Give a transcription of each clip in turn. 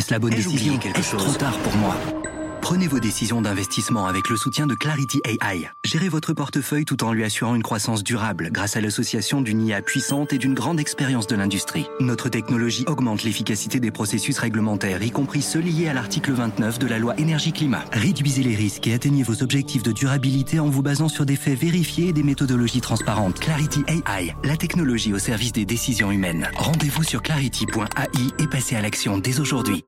Est-ce la bonne décision? Est-ce trop tard pour moi? Prenez vos décisions d'investissement avec le soutien de Clarity AI. Gérez votre portefeuille tout en lui assurant une croissance durable grâce à l'association d'une IA puissante et d'une grande expérience de l'industrie. Notre technologie augmente l'efficacité des processus réglementaires, y compris ceux liés à l'article 29 de la loi Énergie-Climat. Réduisez les risques et atteignez vos objectifs de durabilité en vous basant sur des faits vérifiés et des méthodologies transparentes. Clarity AI, la technologie au service des décisions humaines. Rendez-vous sur clarity.ai et passez à l'action dès aujourd'hui.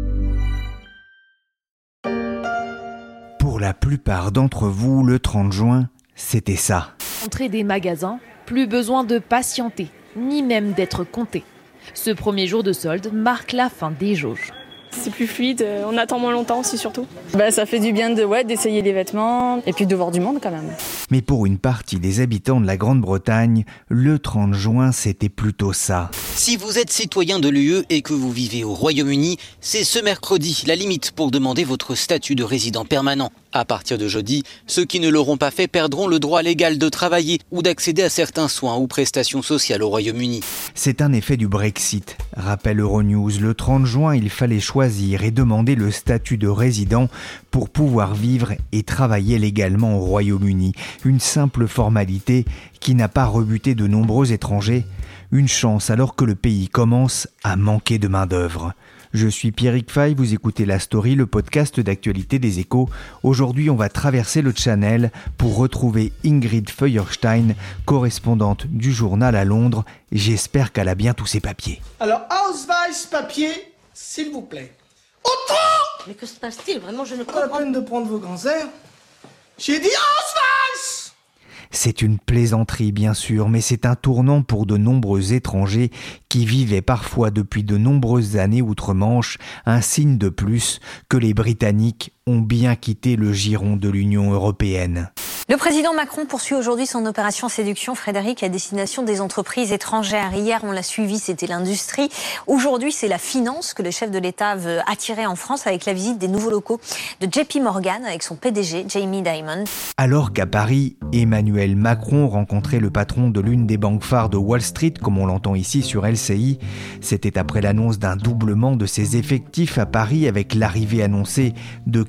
Pour la plupart d'entre vous, le 30 juin, c'était ça. Entrée des magasins, plus besoin de patienter, ni même d'être compté. Ce premier jour de solde marque la fin des jauges. C'est plus fluide, on attend moins longtemps aussi surtout. Ça fait du bien d'essayer les vêtements et puis de voir du monde quand même. Mais pour une partie des habitants de la Grande-Bretagne, le 30 juin, c'était plutôt ça. Si vous êtes citoyen de l'UE et que vous vivez au Royaume-Uni, c'est ce mercredi la limite pour demander votre statut de résident permanent. À partir de jeudi, ceux qui ne l'auront pas fait perdront le droit légal de travailler ou d'accéder à certains soins ou prestations sociales au Royaume-Uni. C'est un effet du Brexit, rappelle Euronews. Le 30 juin, il fallait choisir et demander le statut de résident pour pouvoir vivre et travailler légalement au Royaume-Uni. Une simple formalité qui n'a pas rebuté de nombreux étrangers. Une chance alors que le pays commence à manquer de main-d'œuvre. Je suis Pierrick Fay, vous écoutez La Story, le podcast d'actualité des Échos. Aujourd'hui, on va traverser le Channel pour retrouver Ingrid Feuerstein, correspondante du journal à Londres. J'espère qu'elle a bien tous ses papiers. Alors, Ausweis, papier, s'il vous plaît. Autant! Mais que se passe-t-il? Vraiment, je ne Pas la comprends peine de prendre vos grands airs. J'ai dit Ausweis! C'est une plaisanterie bien sûr, mais c'est un tournant pour de nombreux étrangers qui vivaient parfois depuis de nombreuses années outre-Manche, un signe de plus que les Britanniques ont bien quitté le giron de l'Union européenne. Le président Macron poursuit aujourd'hui son opération séduction, Frédéric, à destination des entreprises étrangères. Hier, on l'a suivi, c'était l'industrie. Aujourd'hui, c'est la finance que le chef de l'État veut attirer en France avec la visite des nouveaux locaux de JP Morgan avec son PDG, Jamie Dimon. Alors qu'à Paris, Emmanuel Macron rencontrait le patron de l'une des banques phares de Wall Street, comme on l'entend ici sur LCI, c'était après l'annonce d'un doublement de ses effectifs à Paris avec l'arrivée annoncée de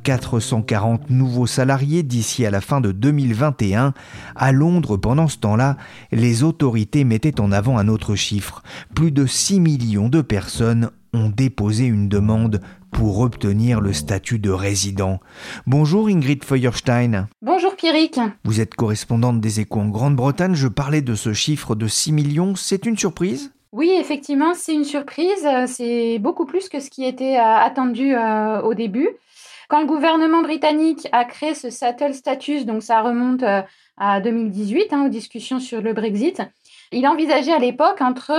440 nouveaux salariés d'ici à la fin de 2021. À Londres, pendant ce temps-là, les autorités mettaient en avant un autre chiffre. Plus de 6 millions de personnes ont déposé une demande pour obtenir le statut de résident. Bonjour Ingrid Feuerstein. Bonjour Pierrick. Vous êtes correspondante des Échos en Grande-Bretagne. Je parlais de ce chiffre de 6 millions. C'est une surprise ? Oui, effectivement, c'est une surprise. C'est beaucoup plus que ce qui était attendu au début. Quand le gouvernement britannique a créé ce settled status, donc ça remonte à 2018, aux discussions sur le Brexit, il envisageait à l'époque entre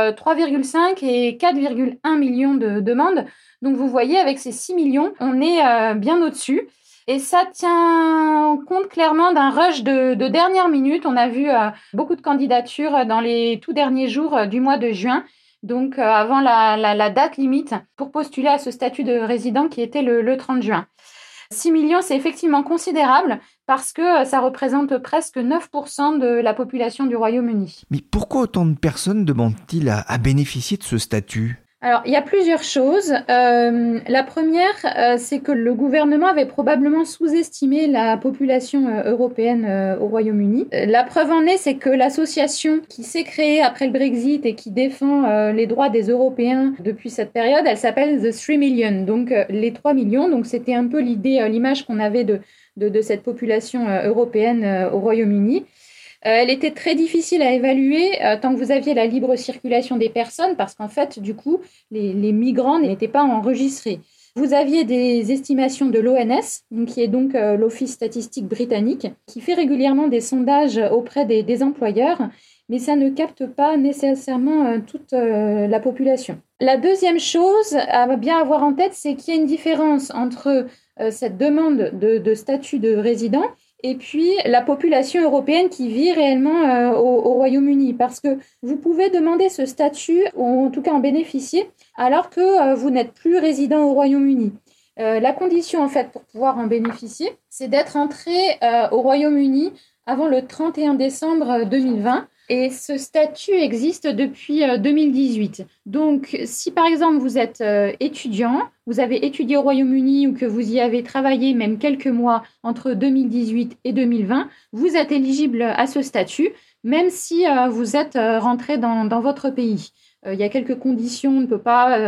3,5 et 4,1 millions de demandes. Donc vous voyez, avec ces 6 millions, on est bien au-dessus. Et ça tient compte clairement d'un rush de dernière minute. On a vu beaucoup de candidatures dans les tout derniers jours du mois de juin. Donc avant la date limite pour postuler à ce statut de résident qui était le 30 juin. 6 millions, c'est effectivement considérable parce que ça représente presque 9% de la population du Royaume-Uni. Mais pourquoi autant de personnes demandent-ils à bénéficier de ce statut ? Alors, il y a plusieurs choses. La première, c'est que le gouvernement avait probablement sous-estimé la population européenne au Royaume-Uni. La preuve en est, c'est que l'association qui s'est créée après le Brexit et qui défend les droits des Européens depuis cette période, elle s'appelle The 3 Million, donc les 3 millions. Donc, c'était un peu l'image qu'on avait de cette population européenne au Royaume-Uni. Elle était très difficile à évaluer tant que vous aviez la libre circulation des personnes parce qu'en fait, du coup, les migrants n'étaient pas enregistrés. Vous aviez des estimations de l'ONS, qui est donc l'Office statistique britannique, qui fait régulièrement des sondages auprès des employeurs, mais ça ne capte pas nécessairement toute la population. La deuxième chose à bien avoir en tête, c'est qu'il y a une différence entre cette demande de statut de résident et puis la population européenne qui vit réellement au Royaume-Uni. Parce que vous pouvez demander ce statut, ou en tout cas en bénéficier, alors que vous n'êtes plus résident au Royaume-Uni. La condition, en fait, pour pouvoir en bénéficier, c'est d'être entré au Royaume-Uni avant le 31 décembre 2020. Et ce statut existe depuis 2018. Donc, si par exemple vous êtes étudiant, vous avez étudié au Royaume-Uni ou que vous y avez travaillé même quelques mois entre 2018 et 2020, vous êtes éligible à ce statut, même si vous êtes rentré dans votre pays. Il y a quelques conditions, on ne peut pas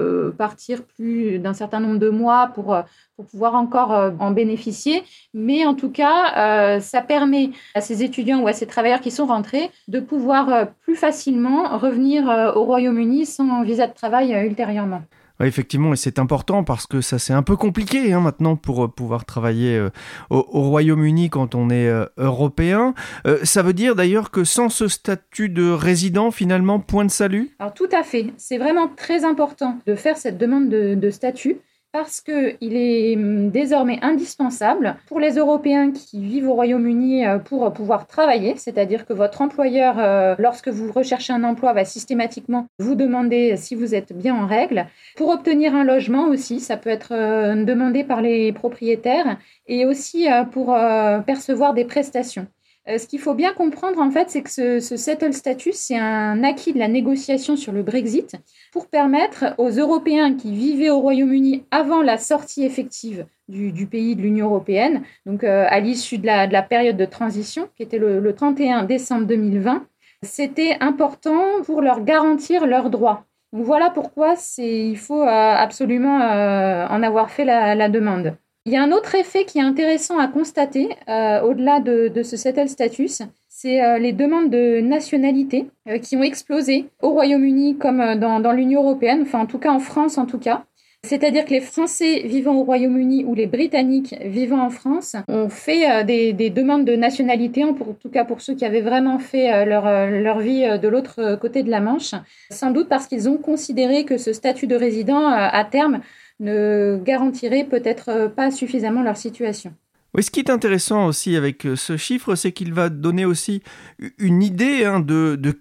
partir plus d'un certain nombre de mois pour pouvoir encore en bénéficier. Mais en tout cas, ça permet à ces étudiants ou à ces travailleurs qui sont rentrés de pouvoir plus facilement revenir au Royaume-Uni sans visa de travail ultérieurement. Ouais, effectivement, et c'est important parce que ça c'est un peu compliqué maintenant pour pouvoir travailler au Royaume-Uni quand on est européen. Ça veut dire d'ailleurs que sans ce statut de résident, finalement, point de salut ? Alors tout à fait, c'est vraiment très important de faire cette demande de statut parce qu'il est désormais indispensable pour les Européens qui vivent au Royaume-Uni pour pouvoir travailler, c'est-à-dire que votre employeur, lorsque vous recherchez un emploi, va systématiquement vous demander si vous êtes bien en règle. Pour obtenir un logement aussi, ça peut être demandé par les propriétaires et aussi pour percevoir des prestations. Ce qu'il faut bien comprendre, en fait, c'est que ce settle status, c'est un acquis de la négociation sur le Brexit pour permettre aux Européens qui vivaient au Royaume-Uni avant la sortie effective du pays de l'Union européenne, donc à l'issue de la période de transition, qui était le 31 décembre 2020, c'était important pour leur garantir leurs droits. Donc voilà pourquoi il faut absolument en avoir fait la demande. Il y a un autre effet qui est intéressant à constater au-delà de ce settle status, c'est les demandes de nationalité qui ont explosé au Royaume-Uni comme dans l'Union européenne, enfin en tout cas en France en tout cas. C'est-à-dire que les Français vivant au Royaume-Uni ou les Britanniques vivant en France ont fait des demandes de nationalité, en tout cas pour ceux qui avaient vraiment fait leur vie de l'autre côté de la Manche, sans doute parce qu'ils ont considéré que ce statut de résident à terme ne garantirait peut-être pas suffisamment leur situation. Oui, ce qui est intéressant aussi avec ce chiffre, c'est qu'il va donner aussi une idée de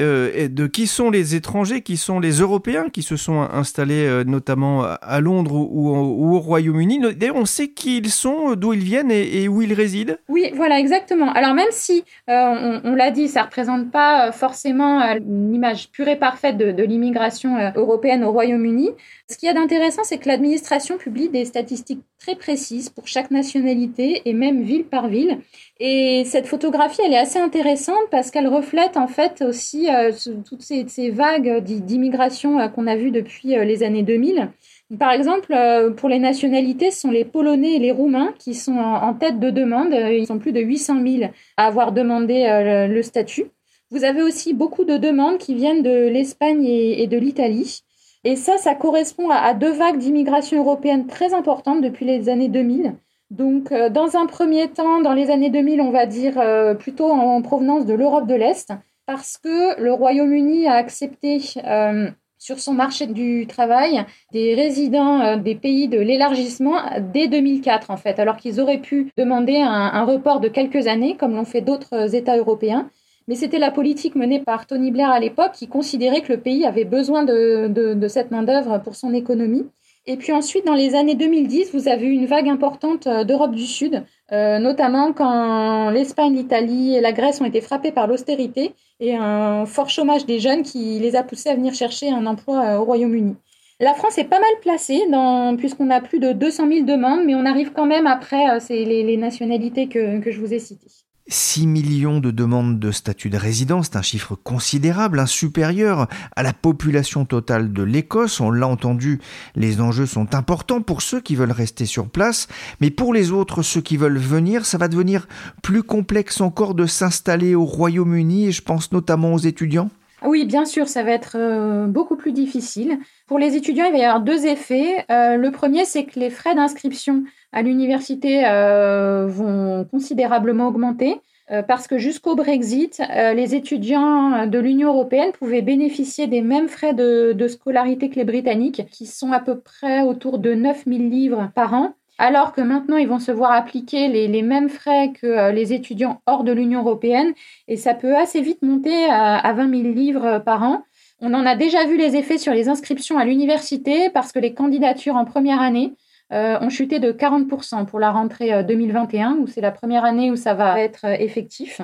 qui sont les étrangers, qui sont les Européens qui se sont installés notamment à Londres ou au Royaume-Uni. D'ailleurs, on sait qui ils sont, d'où ils viennent et où ils résident. Oui, voilà, exactement. Alors même si, on l'a dit, ça ne représente pas forcément une image pure et parfaite de l'immigration européenne au Royaume-Uni, ce qu'il y a d'intéressant, c'est que l'administration publie des statistiques très précises pour chaque nationalité et même ville par ville. Et cette photographie, elle est assez intéressante parce qu'elle reflète en fait aussi toutes ces vagues d'immigration qu'on a vues depuis les années 2000. Par exemple, pour les nationalités, ce sont les Polonais et les Roumains qui sont en tête de demande. Ils sont plus de 800 000 à avoir demandé le statut. Vous avez aussi beaucoup de demandes qui viennent de l'Espagne et de l'Italie. Et ça correspond à deux vagues d'immigration européenne très importantes depuis les années 2000. Donc, dans un premier temps, dans les années 2000, on va dire plutôt en provenance de l'Europe de l'Est, parce que le Royaume-Uni a accepté sur son marché du travail des résidents des pays de l'élargissement dès 2004, en fait, alors qu'ils auraient pu demander un report de quelques années, comme l'ont fait d'autres États européens. Mais c'était la politique menée par Tony Blair à l'époque qui considérait que le pays avait besoin de cette main-d'œuvre pour son économie. Et puis ensuite, dans les années 2010, vous avez eu une vague importante d'Europe du Sud, notamment quand l'Espagne, l'Italie et la Grèce ont été frappées par l'austérité et un fort chômage des jeunes qui les a poussés à venir chercher un emploi au Royaume-Uni. La France est pas mal placée puisqu'on a plus de 200 000 demandes, mais on arrive quand même après les nationalités que je vous ai citées. 6 millions de demandes de statut de résident, c'est un chiffre considérable, supérieur à la population totale de l'Écosse. On l'a entendu, les enjeux sont importants pour ceux qui veulent rester sur place, mais pour les autres, ceux qui veulent venir, ça va devenir plus complexe encore de s'installer au Royaume-Uni, et je pense notamment aux étudiants. Oui, bien sûr, ça va être beaucoup plus difficile. Pour les étudiants, il va y avoir deux effets. Le premier, c'est que les frais d'inscription à l'université vont considérablement augmenter parce que jusqu'au Brexit, les étudiants de l'Union européenne pouvaient bénéficier des mêmes frais de scolarité que les Britanniques, qui sont à peu près autour de 9 000 livres par an. Alors que maintenant, ils vont se voir appliquer les mêmes frais que les étudiants hors de l'Union européenne, et ça peut assez vite monter à 20 000 livres par an. On en a déjà vu les effets sur les inscriptions à l'université parce que les candidatures en première année ont chuté de 40% pour la rentrée 2021, où c'est la première année où ça va être effectif.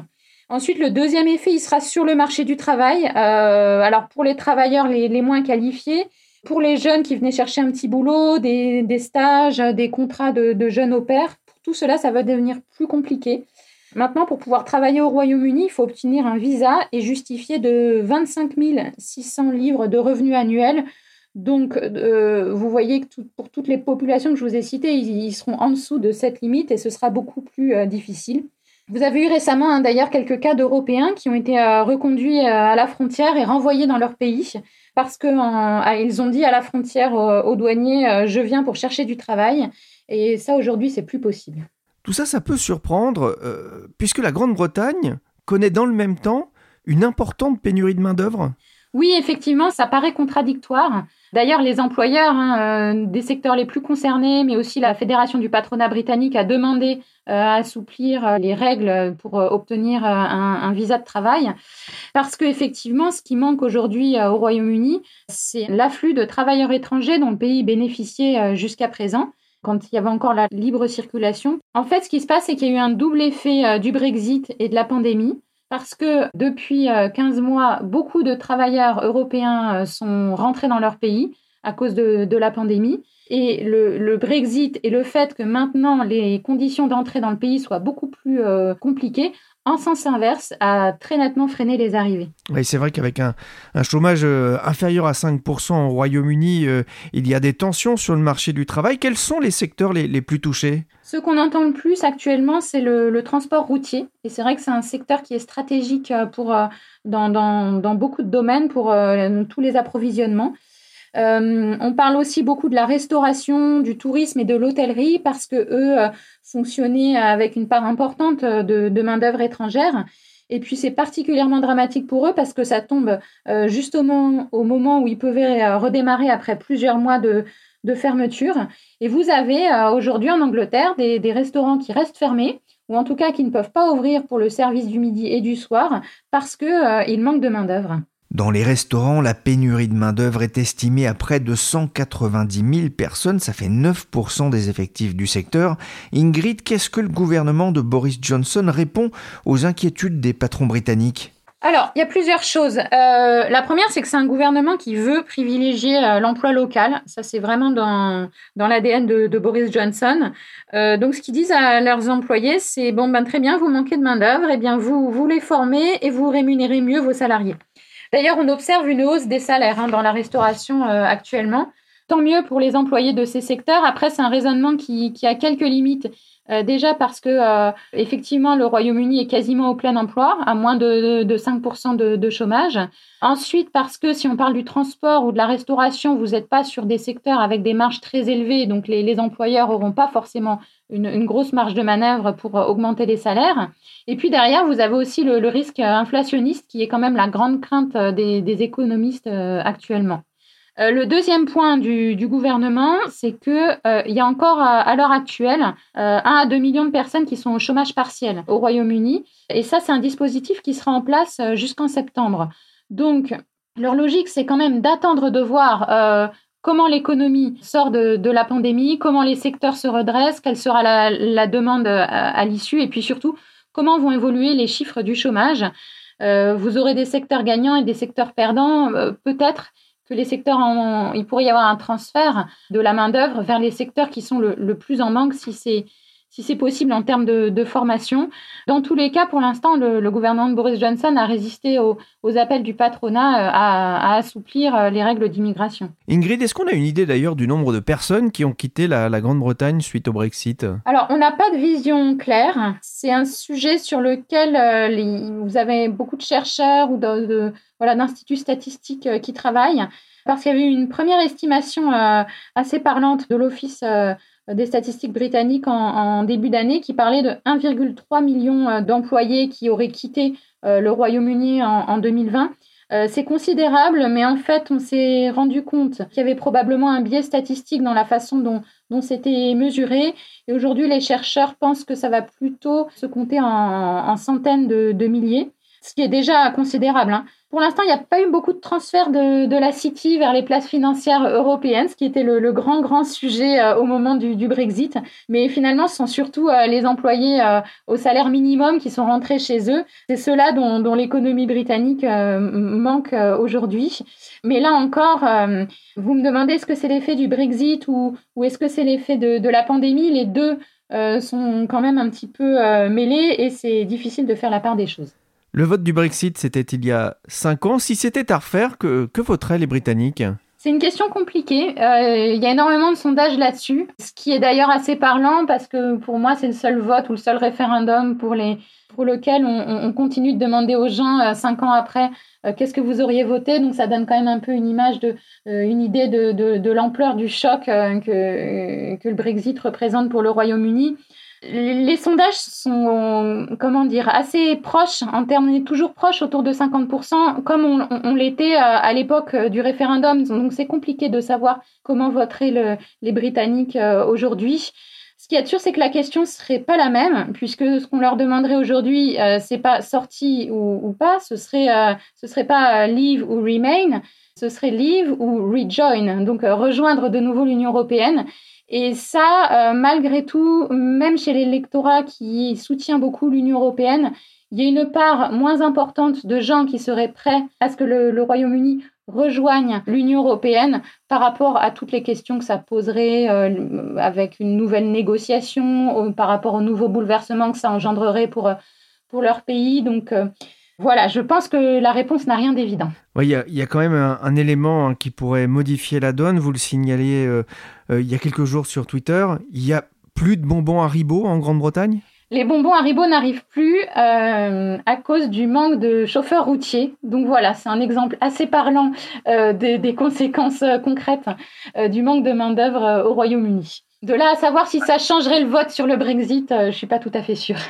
Ensuite, le deuxième effet, il sera sur le marché du travail. Alors, pour les travailleurs les moins qualifiés, pour les jeunes qui venaient chercher un petit boulot, des stages, des contrats de jeunes au pair, pour tout cela, ça va devenir plus compliqué. Maintenant, pour pouvoir travailler au Royaume-Uni, il faut obtenir un visa et justifier de 25 600 livres de revenus annuels. Donc, vous voyez que pour toutes les populations que je vous ai citées, ils seront en dessous de cette limite et ce sera beaucoup plus difficile. Vous avez eu récemment d'ailleurs quelques cas d'Européens qui ont été reconduits à la frontière et renvoyés dans leur pays parce qu'ils ont dit à la frontière aux douaniers « je viens pour chercher du travail ». Et ça, aujourd'hui, c'est plus possible. Tout ça, ça peut surprendre puisque la Grande-Bretagne connaît dans le même temps une importante pénurie de main-d'œuvre. Oui, effectivement, ça paraît contradictoire. D'ailleurs, les employeurs des secteurs les plus concernés, mais aussi la Fédération du patronat britannique a demandé à assouplir les règles pour obtenir un visa de travail. Parce qu'effectivement, ce qui manque aujourd'hui au Royaume-Uni, c'est l'afflux de travailleurs étrangers dont le pays bénéficiait jusqu'à présent, quand il y avait encore la libre circulation. En fait, ce qui se passe, c'est qu'il y a eu un double effet du Brexit et de la pandémie. Parce que depuis 15 mois, beaucoup de travailleurs européens sont rentrés dans leur pays à cause de la pandémie. Et le Brexit et le fait que maintenant les conditions d'entrée dans le pays soient beaucoup plus compliquées, en sens inverse, a très nettement freiné les arrivées. Oui, c'est vrai qu'avec un chômage inférieur à 5% au Royaume-Uni, il y a des tensions sur le marché du travail. Quels sont les secteurs les plus touchés ? Ce qu'on entend le plus actuellement, c'est le transport routier. Et c'est vrai que c'est un secteur qui est stratégique dans beaucoup de domaines pour tous les approvisionnements. On parle aussi beaucoup de la restauration, du tourisme et de l'hôtellerie parce que eux fonctionnaient avec une part importante de main-d'œuvre étrangère. Et puis c'est particulièrement dramatique pour eux parce que ça tombe justement au moment où ils pouvaient redémarrer après plusieurs mois de fermeture. Et vous avez aujourd'hui en Angleterre des restaurants qui restent fermés ou en tout cas qui ne peuvent pas ouvrir pour le service du midi et du soir parce qu'il manque de main-d'œuvre. Dans les restaurants, la pénurie de main-d'œuvre est estimée à près de 190 000 personnes, ça fait 9% des effectifs du secteur. Ingrid, qu'est-ce que le gouvernement de Boris Johnson répond aux inquiétudes des patrons britanniques ? Alors, il y a plusieurs choses. La première, c'est que c'est un gouvernement qui veut privilégier l'emploi local. Ça, c'est vraiment dans l'ADN de Boris Johnson. Donc, ce qu'ils disent à leurs employés, c'est très bien, vous manquez de main-d'œuvre, eh bien, vous les formez et vous rémunérez mieux vos salariés. D'ailleurs, on observe une hausse des salaires dans la restauration actuellement. Tant mieux pour les employés de ces secteurs. Après, c'est un raisonnement qui a quelques limites. Déjà parce que, effectivement, le Royaume-Uni est quasiment au plein emploi, à moins de 5% de chômage. Ensuite, parce que si on parle du transport ou de la restauration, vous n'êtes pas sur des secteurs avec des marges très élevées, donc les employeurs n'auront pas forcément une grosse marge de manœuvre pour augmenter les salaires. Et puis derrière, vous avez aussi le risque inflationniste qui est quand même la grande crainte des économistes actuellement. Le deuxième point du gouvernement, c'est que il y a encore à l'heure actuelle 1 à 2 millions de personnes qui sont au chômage partiel au Royaume-Uni. Et ça, c'est un dispositif qui sera en place jusqu'en septembre. Donc, leur logique, c'est quand même d'attendre de voir comment l'économie sort de la pandémie, comment les secteurs se redressent, quelle sera la demande à l'issue, et puis surtout, comment vont évoluer les chiffres du chômage. Vous aurez des secteurs gagnants et des secteurs perdants, peut-être que les secteurs, il pourrait y avoir un transfert de la main-d'œuvre vers les secteurs qui sont le plus en manque si c'est possible en termes de formation. Dans tous les cas, pour l'instant, le gouvernement de Boris Johnson a résisté aux appels du patronat à assouplir les règles d'immigration. Ingrid, est-ce qu'on a une idée d'ailleurs du nombre de personnes qui ont quitté la Grande-Bretagne suite au Brexit ? Alors, on n'a pas de vision claire. C'est un sujet sur lequel vous avez beaucoup de chercheurs ou d'instituts statistiques qui travaillent, parce qu'il y avait eu une première estimation assez parlante de l'Office des statistiques britanniques en début d'année qui parlait de 1,3 million d'employés qui auraient quitté le Royaume-Uni en 2020. C'est considérable, mais en fait, on s'est rendu compte qu'il y avait probablement un biais statistique dans la façon dont c'était mesuré. Et aujourd'hui, les chercheurs pensent que ça va plutôt se compter en centaines de milliers. ce qui est déjà considérable. Pour l'instant, il n'y a pas eu beaucoup de transferts de la City vers les places financières européennes, ce qui était le grand sujet au moment du Brexit. Mais finalement, ce sont surtout les employés au salaire minimum qui sont rentrés chez eux. C'est ceux-là dont l'économie britannique manque aujourd'hui. Mais là encore, vous me demandez est-ce que c'est l'effet du Brexit ou est-ce que c'est l'effet de la pandémie? Les deux sont quand même un petit peu mêlés et c'est difficile de faire la part des choses. Le vote du Brexit, c'était il y a 5 ans. Si c'était à refaire, que voteraient les Britanniques ? C'est une question compliquée. Il y a énormément de sondages là-dessus, ce qui est d'ailleurs assez parlant parce que pour moi, c'est le seul vote ou le seul référendum pour lequel on continue de demander aux gens 5 ans après qu'est-ce que vous auriez voté. Donc ça donne quand même un peu une image une idée de l'ampleur du choc que le Brexit représente pour le Royaume-Uni. Les sondages sont, assez proches, en termes, on est toujours proche, autour de 50%, comme on l'était à l'époque du référendum. Donc c'est compliqué de savoir comment voteraient les Britanniques aujourd'hui. Ce qui est sûr, c'est que la question serait pas la même, puisque ce qu'on leur demanderait aujourd'hui, c'est pas sortie ou pas, ce serait pas leave ou remain, ce serait leave ou rejoin, donc rejoindre de nouveau l'Union européenne. Et ça, malgré tout, même chez l'électorat qui soutient beaucoup l'Union européenne, il y a une part moins importante de gens qui seraient prêts à ce que le Royaume-Uni rejoigne l'Union européenne par rapport à toutes les questions que ça poserait avec une nouvelle négociation, par rapport aux nouveaux bouleversements que ça engendrerait pour leur pays. Donc voilà, je pense que la réponse n'a rien d'évident. Il y a quand même un élément qui pourrait modifier la donne. Vous le signaliez il y a quelques jours sur Twitter. Il n'y a plus de bonbons Haribo en Grande-Bretagne ? Les bonbons Haribo n'arrivent plus à cause du manque de chauffeurs routiers. Donc voilà, c'est un exemple assez parlant des conséquences concrètes du manque de main-d'œuvre au Royaume-Uni. De là à savoir si ça changerait le vote sur le Brexit, je ne suis pas tout à fait sûre.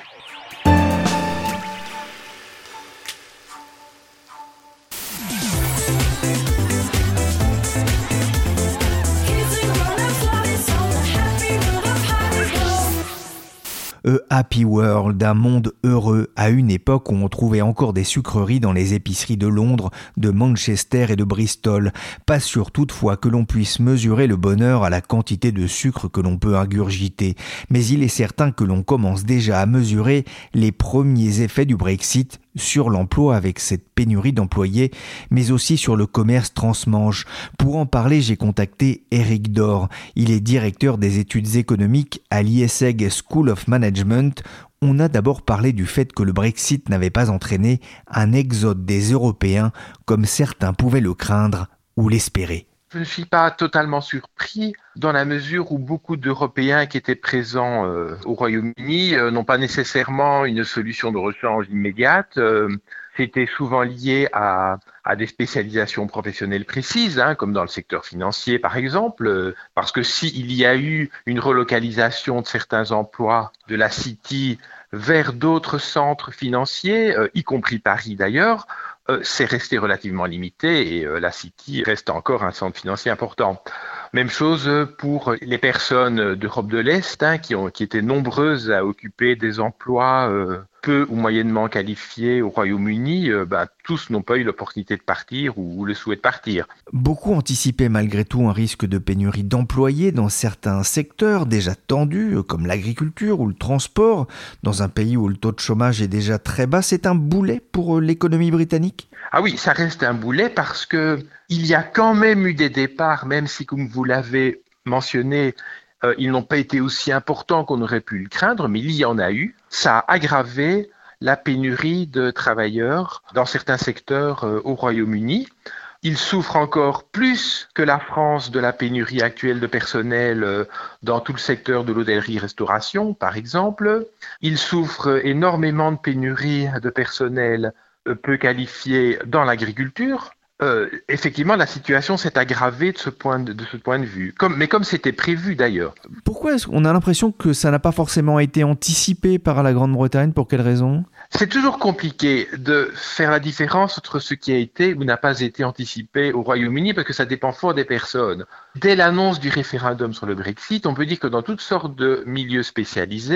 A Happy World, un monde heureux, à une époque où on trouvait encore des sucreries dans les épiceries de Londres, de Manchester et de Bristol. Pas sûr toutefois que l'on puisse mesurer le bonheur à la quantité de sucre que l'on peut ingurgiter, mais il est certain que l'on commence déjà à mesurer les premiers effets du Brexit sur l'emploi avec cette pénurie d'employés, mais aussi sur le commerce transmanche. Pour en parler, j'ai contacté Eric Dor. Il est directeur des études économiques à l'ISEG School of Management. On a d'abord parlé du fait que le Brexit n'avait pas entraîné un exode des Européens comme certains pouvaient le craindre ou l'espérer. Je ne suis pas totalement surpris dans la mesure où beaucoup d'Européens qui étaient présents au Royaume-Uni n'ont pas nécessairement une solution de rechange immédiate. C'était souvent lié à des spécialisations professionnelles précises, comme dans le secteur financier par exemple, parce que s'il y a eu une relocalisation de certains emplois de la City vers d'autres centres financiers, y compris Paris d'ailleurs, c'est resté relativement limité et la City reste encore un centre financier important. Même chose pour les personnes d'Europe de l'Est qui étaient nombreuses à occuper des emplois peu ou moyennement qualifiés au Royaume-Uni. Tous n'ont pas eu l'opportunité de partir ou le souhait de partir. Beaucoup anticipaient malgré tout un risque de pénurie d'employés dans certains secteurs déjà tendus, comme l'agriculture ou le transport. Dans un pays où le taux de chômage est déjà très bas, c'est un boulet pour l'économie britannique ? Ah oui, ça reste un boulet parce que il y a quand même eu des départs, même si, comme vous l'avez mentionné, ils n'ont pas été aussi importants qu'on aurait pu le craindre, mais il y en a eu. Ça a aggravé la pénurie de travailleurs dans certains secteurs au Royaume-Uni. Ils souffrent encore plus que la France de la pénurie actuelle de personnel dans tout le secteur de l'hôtellerie-restauration, par exemple. Ils souffrent énormément de pénurie de personnel peu qualifié dans l'agriculture. Effectivement, la situation s'est aggravée de ce point de vue, mais comme c'était prévu d'ailleurs. Pourquoi est-ce qu'on a l'impression que ça n'a pas forcément été anticipé par la Grande-Bretagne ? Pour quelles raisons ? C'est toujours compliqué de faire la différence entre ce qui a été ou n'a pas été anticipé au Royaume-Uni parce que ça dépend fort des personnes. Dès l'annonce du référendum sur le Brexit, on peut dire que dans toutes sortes de milieux spécialisés,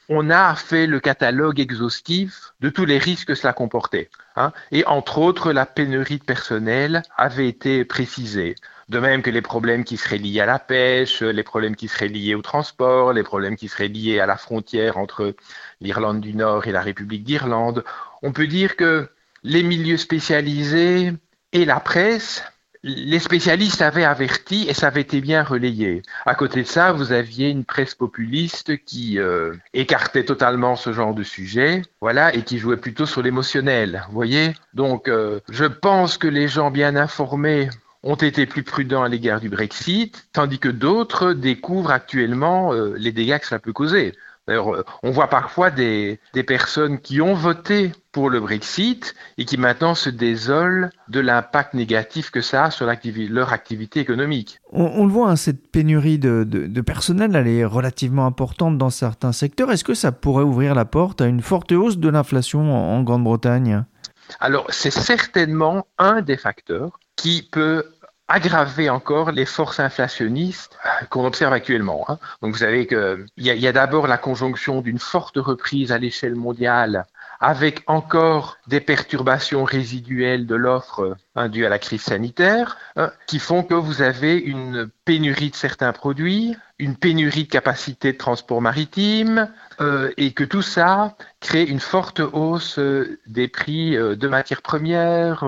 on a fait le catalogue exhaustif de tous les risques que cela comportait. Et entre autres, la pénurie de personnel avait été précisée. De même que les problèmes qui seraient liés à la pêche, les problèmes qui seraient liés au transport, les problèmes qui seraient liés à la frontière entre l'Irlande du Nord et la République d'Irlande. On peut dire que les milieux spécialisés et la presse, les spécialistes avaient averti et ça avait été bien relayé. À côté de ça, vous aviez une presse populiste qui écartait totalement ce genre de sujet, et qui jouait plutôt sur l'émotionnel. Vous voyez ? Donc, je pense que les gens bien informés ont été plus prudents à l'égard du Brexit, tandis que d'autres découvrent actuellement les dégâts que cela peut causer. D'ailleurs, on voit parfois des personnes qui ont voté pour le Brexit et qui maintenant se désolent de l'impact négatif que ça a sur leur activité économique. On le voit, cette pénurie de personnel, elle est relativement importante dans certains secteurs. Est-ce que ça pourrait ouvrir la porte à une forte hausse de l'inflation en Grande-Bretagne ? Alors, c'est certainement un des facteurs qui peut aggraver encore les forces inflationnistes qu'on observe actuellement. Donc vous savez qu'il y a d'abord la conjonction d'une forte reprise à l'échelle mondiale avec encore des perturbations résiduelles de l'offre dues à la crise sanitaire qui font que vous avez une pénurie de certains produits, une pénurie de capacité de transport maritime et que tout ça crée une forte hausse des prix de matières premières,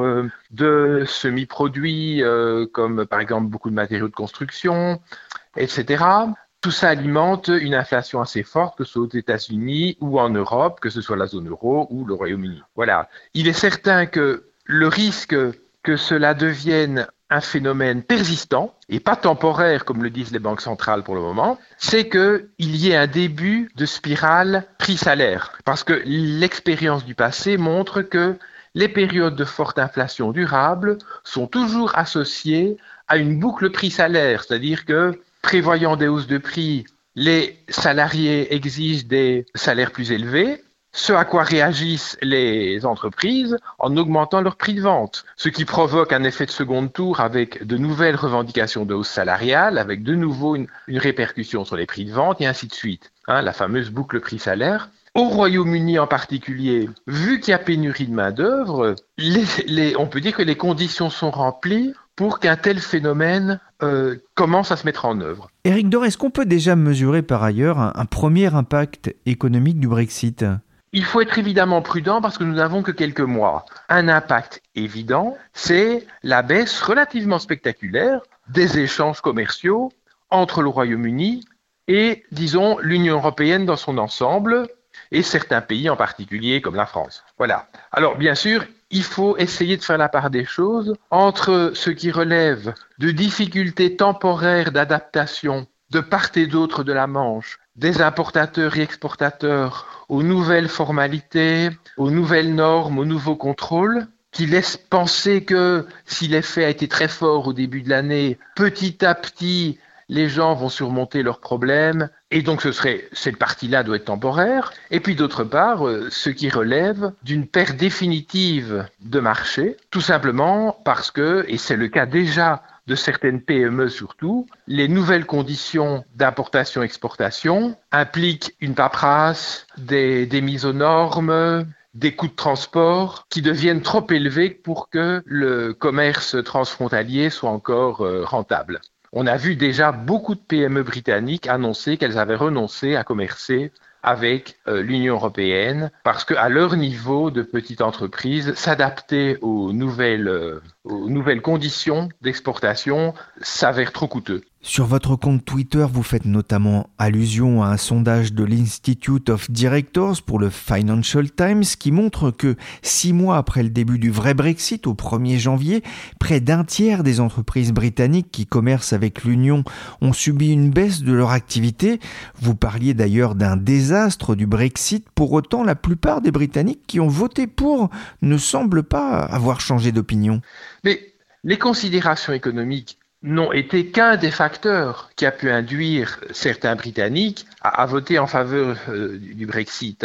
de semi-produits comme par exemple beaucoup de matériaux de construction, etc. Tout ça alimente une inflation assez forte, que ce soit aux États-Unis ou en Europe, que ce soit la zone euro ou le Royaume-Uni. Voilà. Il est certain que le risque que cela devienne un phénomène persistant et pas temporaire, comme le disent les banques centrales pour le moment, c'est qu'il y ait un début de spirale prix-salaire. Parce que l'expérience du passé montre que les périodes de forte inflation durable sont toujours associées à une boucle prix-salaire, c'est-à-dire que prévoyant des hausses de prix, les salariés exigent des salaires plus élevés, ce à quoi réagissent les entreprises en augmentant leur prix de vente, ce qui provoque un effet de second tour avec de nouvelles revendications de hausse salariale, avec de nouveau une répercussion sur les prix de vente et ainsi de suite. La fameuse boucle prix-salaire. Au Royaume-Uni en particulier, vu qu'il y a pénurie de main-d'œuvre, on peut dire que les conditions sont remplies pour qu'un tel phénomène commence à se mettre en œuvre. Éric Dor, est-ce qu'on peut déjà mesurer par ailleurs un premier impact économique du Brexit ? Il faut être évidemment prudent parce que nous n'avons que quelques mois. Un impact évident, c'est la baisse relativement spectaculaire des échanges commerciaux entre le Royaume-Uni et, disons, l'Union européenne dans son ensemble et certains pays en particulier comme la France. Voilà. Alors, bien sûr, il faut essayer de faire la part des choses entre ce qui relève de difficultés temporaires d'adaptation de part et d'autre de la Manche, des importateurs et exportateurs aux nouvelles formalités, aux nouvelles normes, aux nouveaux contrôles, qui laissent penser que si l'effet a été très fort au début de l'année, petit à petit, les gens vont surmonter leurs problèmes, et donc cette partie-là doit être temporaire. Et puis d'autre part, ce qui relève d'une perte définitive de marché, tout simplement parce que, et c'est le cas déjà de certaines PME surtout, les nouvelles conditions d'importation-exportation impliquent une paperasse, des mises aux normes, des coûts de transport qui deviennent trop élevés pour que le commerce transfrontalier soit encore rentable. On a vu déjà beaucoup de PME britanniques annoncer qu'elles avaient renoncé à commercer avec l'Union européenne parce qu'à leur niveau de petite entreprise, s'adapter aux nouvelles conditions d'exportation s'avère trop coûteux. Sur votre compte Twitter, vous faites notamment allusion à un sondage de l'Institute of Directors pour le Financial Times qui montre que 6 mois après le début du vrai Brexit, au 1er janvier, près d'un tiers des entreprises britanniques qui commercent avec l'Union ont subi une baisse de leur activité. Vous parliez d'ailleurs d'un désastre du Brexit. Pour autant, la plupart des Britanniques qui ont voté pour ne semblent pas avoir changé d'opinion. Mais les considérations économiques n'ont été qu'un des facteurs qui a pu induire certains Britanniques à voter en faveur du Brexit.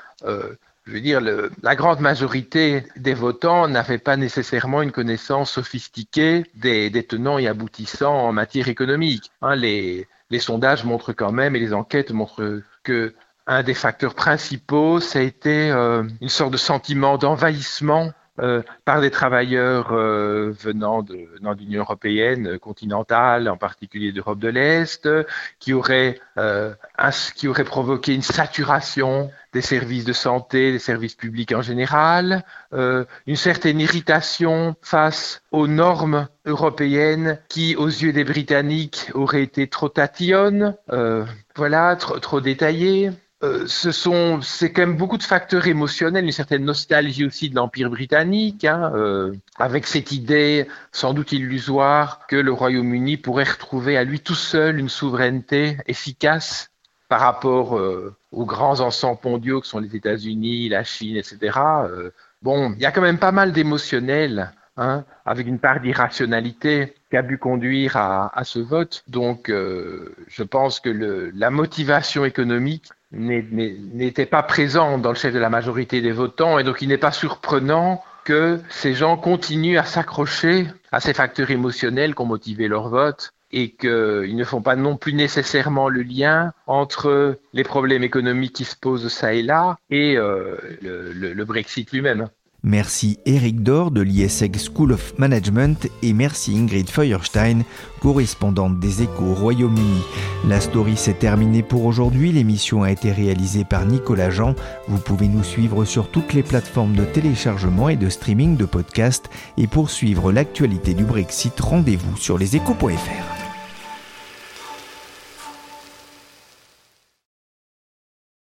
Je veux dire, la grande majorité des votants n'avaient pas nécessairement une connaissance sophistiquée des tenants et aboutissants en matière économique. Les sondages montrent quand même, et les enquêtes montrent que un des facteurs principaux, ça a été une sorte de sentiment d'envahissement par des travailleurs venant de l'Union européenne continentale, en particulier d'Europe de l'Est, qui aurait provoqué une saturation des services de santé, des services publics en général, une certaine irritation face aux normes européennes qui, aux yeux des Britanniques, auraient été trop tatillonnes, trop détaillées. C'est quand même beaucoup de facteurs émotionnels, une certaine nostalgie aussi de l'Empire britannique, avec cette idée sans doute illusoire que le Royaume-Uni pourrait retrouver à lui tout seul une souveraineté efficace par rapport aux grands ensembles mondiaux que sont les États-Unis, la Chine, etc. Il y a quand même pas mal d'émotionnel, avec une part d'irrationalité qui a pu conduire à ce vote. Donc, je pense que la motivation économique n'était pas présente dans le chef de la majorité des votants, et donc il n'est pas surprenant que ces gens continuent à s'accrocher à ces facteurs émotionnels qui ont motivé leur vote, et qu'ils ne font pas non plus nécessairement le lien entre les problèmes économiques qui se posent ça et là et le Brexit lui-même. Merci Eric Dor de l'ISEG School of Management et merci Ingrid Feuerstein, correspondante des Échos au Royaume-Uni. La story s'est terminée pour aujourd'hui. L'émission a été réalisée par Nicolas Jean. Vous pouvez nous suivre sur toutes les plateformes de téléchargement et de streaming de podcasts. Et pour suivre l'actualité du Brexit, rendez-vous sur leséchos.fr.